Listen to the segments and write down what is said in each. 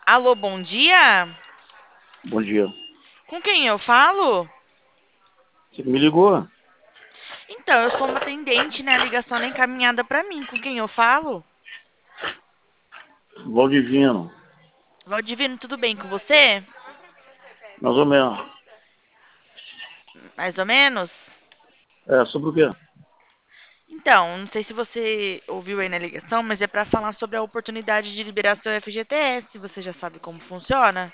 Alô, bom dia? Bom dia. Com quem eu falo? Você me ligou? Então, eu sou uma atendente, né? A ligação é encaminhada para mim. Com quem eu falo? Valdivino. Valdivino, tudo bem com você? Mais ou menos. Mais ou menos? É, sobre o quê? Então, não sei se você ouviu aí na ligação, mas é para falar sobre a oportunidade de liberar seu FGTS. Você já sabe como funciona?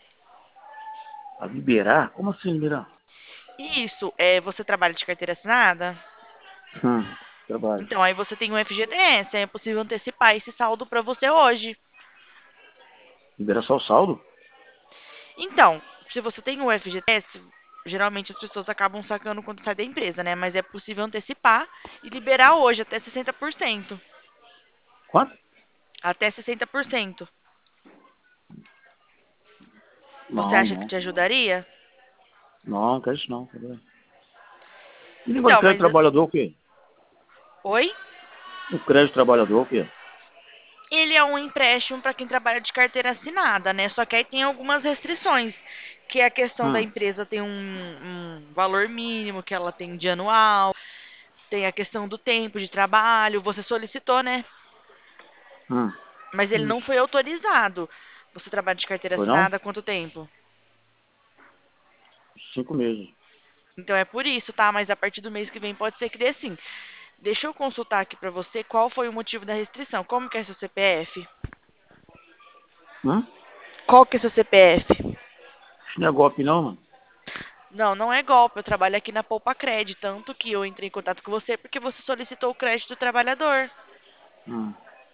A liberar? Como assim liberar? Isso, você trabalha de carteira assinada? Hum, trabalho. Então, aí você tem um FGTS, é possível antecipar esse saldo para você hoje. Liberar só o saldo? Então, se você tem o FGTS, geralmente as pessoas acabam sacando quando sai da empresa, né? Mas é possível antecipar e liberar hoje até 60%. Quanto? Até 60%. Você Não, acha que não. te ajudaria? Não, não quero isso não. Cadê? E negócio de Então, crédito mas trabalhador o quê? oi? O crédito trabalhador o quê? Ele é um empréstimo para quem trabalha de carteira assinada, né? Só que aí tem algumas restrições, que é a questão da Hum, empresa ter um valor mínimo que ela tem de anual, tem a questão do tempo de trabalho. Você solicitou, né? hum. Mas ele não Isso. foi autorizado. Você trabalha de carteira Foi não? assinada há quanto tempo? 5 meses. Então é por isso, tá? Mas a partir do mês que vem pode ser que dê sim. Deixa eu consultar aqui pra você qual foi o motivo da restrição. Como que é seu CPF? Hum? Qual que é seu CPF? Isso não é golpe não, mano. Não, não é golpe. Eu trabalho aqui na Poupa Cred, tanto que eu entrei em contato com você porque você solicitou o crédito do trabalhador. Hum.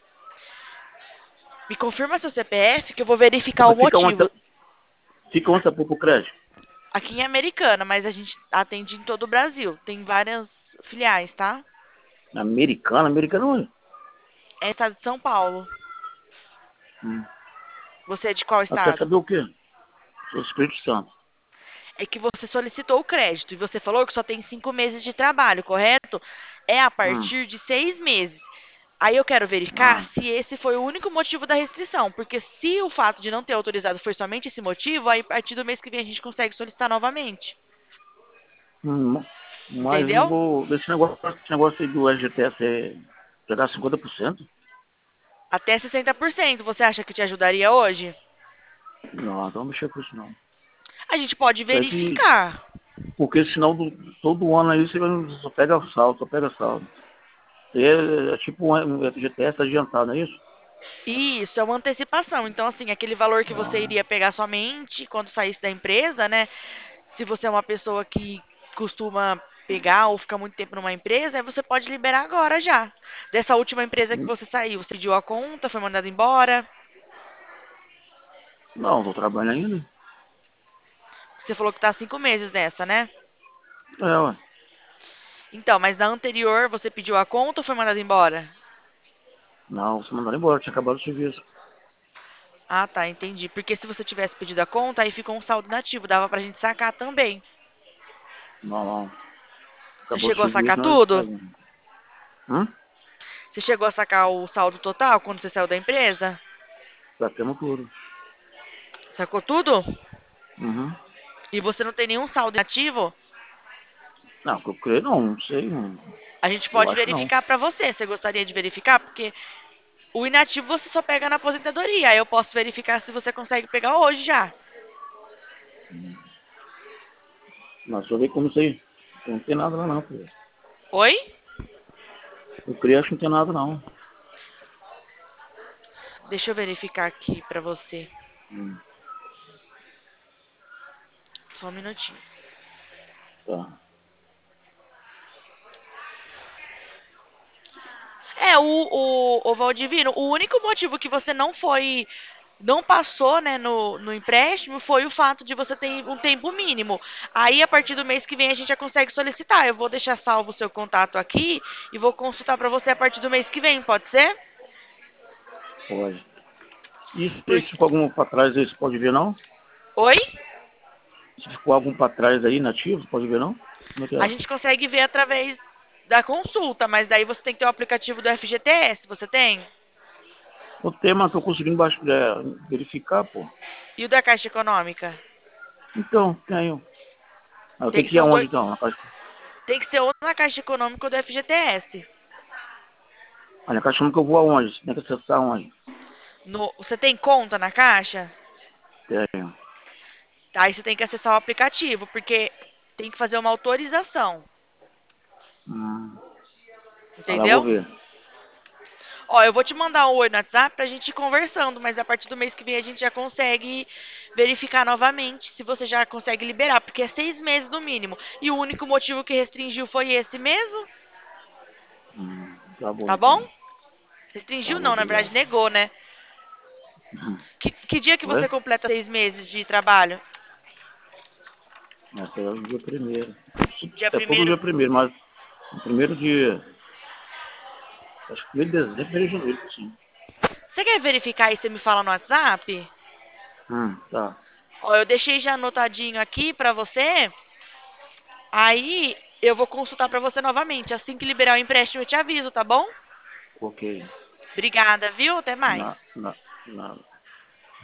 Me confirma seu CPF que eu vou verificar o Mas motivo. fica onde essa pouco crédito? Aqui em Americana, mas a gente atende em todo o Brasil. Tem várias filiais, tá? Americana? Americana onde? É estado de São Paulo. Hum. Você é de qual Ela quer estado? saber o quê? Sou Espírito Santo. É que você solicitou o crédito e você falou que só tem 5 meses de trabalho, correto? É a Hum. partir de 6 meses. Aí eu quero verificar Ah. se esse foi o único motivo da restrição, porque se o fato de não ter autorizado foi somente esse motivo, aí a partir do mês que vem a gente consegue solicitar novamente. Hum, mas não Entendeu? vou. Esse negócio aí do FGTS é pegar 50%? Até 60%. Você acha que te ajudaria hoje? Não, então não mexer com isso não. A gente pode Isso aí que. verificar. Porque senão todo ano aí você só pega saldo, só pega saldo. Isso aí é tipo um FGTS adiantado, não é isso? Isso, é uma antecipação. Então, assim, aquele valor que você Ah, iria pegar somente quando saísse da empresa, né? Se você é uma pessoa que costuma pegar ou fica muito tempo numa empresa, aí você pode liberar agora já. Dessa última empresa que você saiu, você pediu a conta, foi mandado embora. não, estou trabalhando ainda. Você falou que tá há 5 meses nessa, né? É, ué. Então, mas na anterior você pediu a conta ou foi mandado embora? Não, você mandaram embora, tinha acabado o serviço. Ah, tá, entendi. Porque se você tivesse pedido a conta, aí ficou um saldo nativo, dava pra gente sacar também. Não, não. Você Acabou o chegou a serviço, sacar nós tudo? saímos. Hum? Você chegou a sacar o saldo total quando você saiu da empresa? Sacamos tudo. Sacou tudo? Uhum. E você não tem nenhum saldo ativo? Não, que eu creio não sei. Não. A gente Eu pode acho que não. verificar pra você. Você gostaria de verificar? Porque o inativo você só pega na aposentadoria. Aí eu posso verificar se você consegue pegar hoje já. Mas só ver como sei. Não tem nada lá não, pô. Oi? Eu creio acho que não tem nada não. Deixa eu verificar aqui pra você. Hum, Só um minutinho. tá. O Valdivino, o único motivo que você não passou, né, no empréstimo foi o fato de você ter um tempo mínimo. Aí, a partir do mês que vem, a gente já consegue solicitar. Eu vou deixar salvo o seu contato aqui e vou consultar pra você a partir do mês que vem, pode ser? Pode. E se Porque... ficou algum pra trás aí, você pode ver não? Oi? Se ficou algum pra trás aí, nativo, você pode ver não? Como é que A é? gente consegue ver através da consulta, mas daí você tem que ter o aplicativo do FGTS, você tem? O tema tô conseguindo verificar, pô. E o da Caixa Econômica? Então, tenho. Eu Tem tenho que que ir ser os aonde dois. então? Tem que ser ou na Caixa Econômica ou do FGTS. Olha, a caixa que eu vou aonde? Tem que acessar aonde? Você tem conta na Caixa? Tenho. Aí você tem que acessar o aplicativo, porque tem que fazer uma autorização. Tá lá, eu vou Entendeu? ver. Ó, eu vou te mandar um oi no WhatsApp pra gente ir conversando, mas a partir do mês que vem a gente já consegue verificar novamente se você já consegue liberar, porque é 6 meses no mínimo. E o único motivo que restringiu foi esse mesmo, Tá bom tá bom? então. Tá Restringiu bom, não, na verdade obrigado. negou, né? Que dia que Oi? você completa 6 meses de trabalho? Essa é o dia primeiro. Dia É todo primeiro. dia primeiro, mas no primeiro dia. Acho que primeiro de dezembro, primeiro de janeiro, sim. Você quer verificar e você me fala no WhatsApp? Tá. Ó, eu deixei já anotadinho aqui pra você. Aí eu vou consultar pra você novamente. Assim que liberar o empréstimo, eu te aviso, tá bom? Ok. Obrigada, viu? Até mais. Na, na, na,